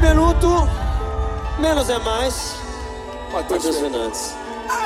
Benuto, menos é mais. Matheus Fernandes.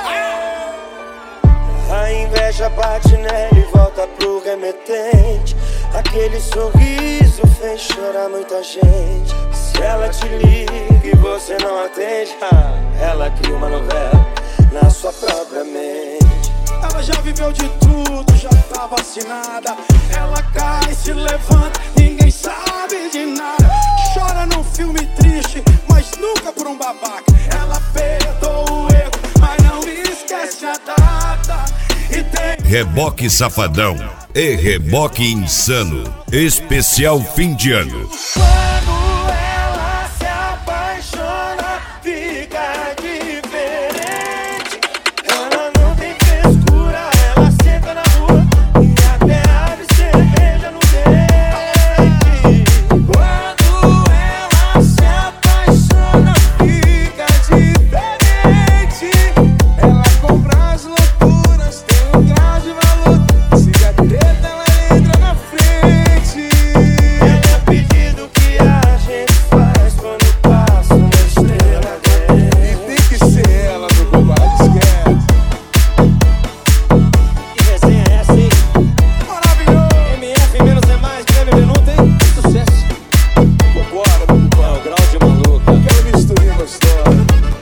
A inveja bate nela e volta pro remetente. Aquele sorriso fez chorar muita gente. Se ela te liga e você não atende, ela cria uma novela na sua própria mente. Ela já viveu de tudo, já tá vacinada. Ela cai, se levanta, ninguém sabe de nada. Chora num filme triste, mas nunca por um babaca. Ela perdoa o erro, mas não esquece a data. E tem Reboque Safadão e Reboque Insano, especial fim de ano. Quando ela se apaixona, fica diferente. Ela não tem frescura, ela senta na rua e até abre cerveja no dente. Quando ela se apaixona, fica diferente. Ela compra as loucuras, tem um grau de valor. Se a treta, ela entra na frente. Ela é o pedido que a gente faz quando passa uma estrela dentro. E tem que ser ela no bobagem, esquece. Que resenha é essa, hein? Maravilhoso! MF, menos é mais, Guilherme Benuto, hein? Sucesso. Vambora, meu É o compadre. grau de maluca. Aquela misturinha gostosa.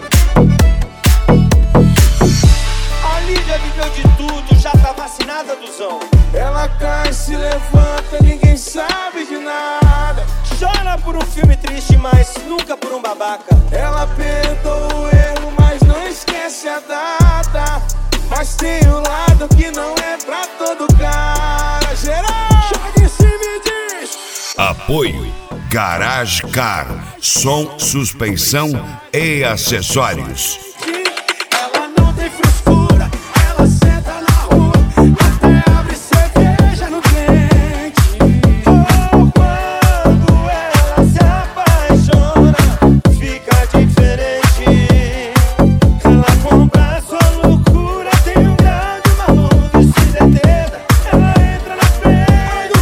A Lídia viveu de tudo, já tá vacinada, Duzão. Ela cai, se levanta, ninguém sabe de nada. Chora por um filme triste, mas nunca por um babaca. Ela perdoa o erro, mas não esquece a data. Mas tem um lado que não é pra todo cara. Geral, joga em cima e diz: Apoio Garage Car, som, suspensão e acessórios. ela não tem frescura, ela senta na rua, até abre cerveja no dente. Oh, quando ela se apaixona, fica diferente. Ela compra a sua loucura, tem um grau de maluco. E se detenta, ela entra na frente.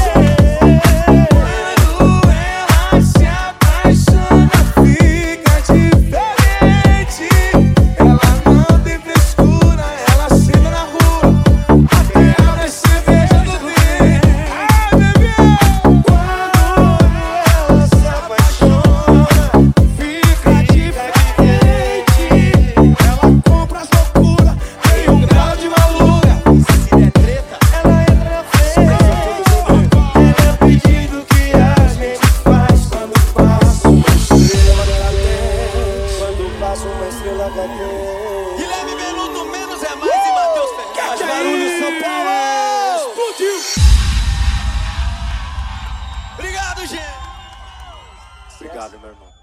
Quando ela se apaixona, fica diferente. Ela não tem frescura, ela senta na rua, até abre cerveja no dente. Ah, bebê! Quando ela se apaixona, Fica diferente. Ela compra as loucuras, tem um grau de maluca. se der treta, ela entra na frente. Ela é o pedido que a gente faz quando passa uma estrela cadente. Quando passa uma estrela cadente. Guilherme Benuto, menos é mais, e Matheus Fernandes. Barulho, São Paulo! Explodiu! Obrigado, gente. Obrigado, meu irmão.